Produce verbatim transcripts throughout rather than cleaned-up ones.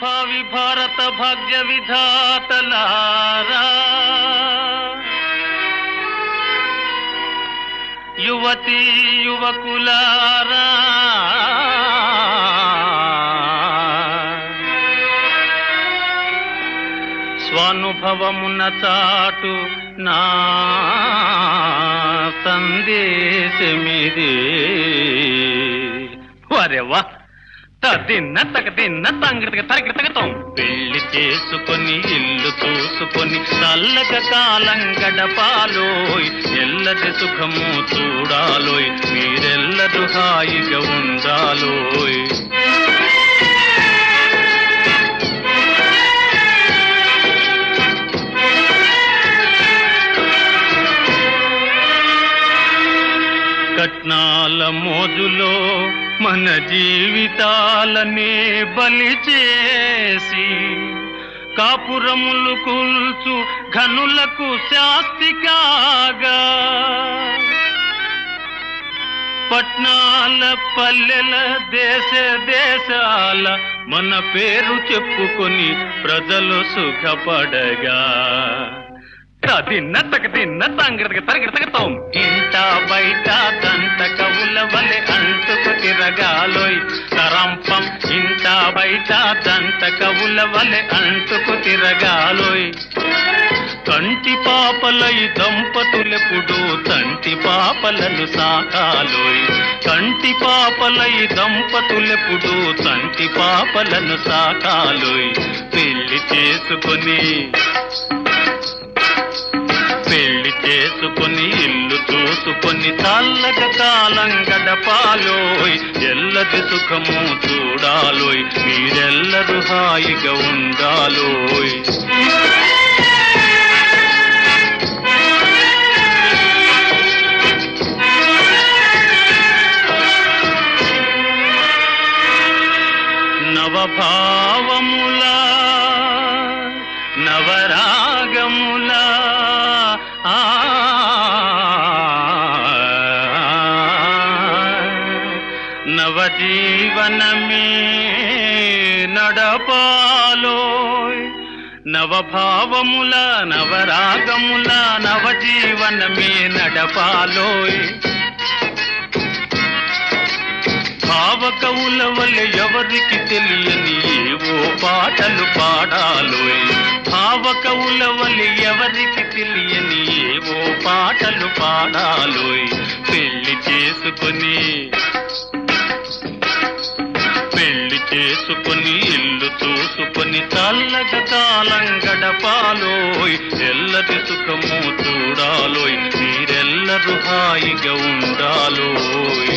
భావి భారత భాగ్య విధాతలారా, యువతీ యువకులారా, స్వానుభవమున చాటు నా సందేశమిదే. వరేవా తిన్న తగ తిన్న తంగడిగా తరగతగతాం. పెళ్లి చేసుకొని ఇల్లు చూసుకొని చల్లగా కాలం గడపాలోయ్, ఎల్లది సుఖము చూడాలోయ్, మీరెల్లరూ హాయిగా ఉండాలోయ్. కట్నాల మోజులో మన జీవితాలనే బలి చేసి, కాపురములు కూల్చు ఘనులకు శాస్తి కాగా, పట్నాల పల్లెల దేశ దేశాల మన పేరు చెప్పుకొని ప్రజలు సుఖపడగా, తిన్న తగ తిన్న తంగడిగా తరగతగతాం. ఇంట బయట దంత కవుల వలె అంటుకు తిరగాలోయ్ తరంపం. ఇంట బయట దంత కవుల వలె అంటుకు తిరగాలోయ్. కంటి పాపలై దంపతులెప్పుడు తంటి పాపలను సాకాలోయ్. కంటి పాపలై దంపతులెప్పుడు తంటి పాపలను సాకాలోయ్. పెళ్లి చేసుకొని పెళ్లి చేసుకొని ఇల్లు చూసుకొని చల్లగా కాలం గడపాలోయ్, ఎల్లది సుఖము చూడాలోయ్, మీరెల్లరూ హాయిగా ఉండాలోయ్. నవభావములా నవరాగములా నవజీవనమే నడపాలోయ్. నవభావముల నవరాగముల నవజీవనమే నడపాలోయ్. భావకవుల వల్లే ఎవరికి తెలియని ఏవో పాటలు పాడాలోయ్. భావకవుల వల్లే ఎవరికి తెలియని ఏవో పాటలు పాడాలోయ్. పెళ్లి చేసుకొని పెళ్లి చేసుకొని ఇల్లు చూసుకొని చల్లగా కాలం గడపాలోయ్, ఎల్లది సుఖము చూడాలోయ్, మీరెల్లరూ హాయిగా ఉండాలోయ్.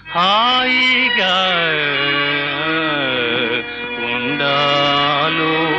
హాయిగా ఉండాలో.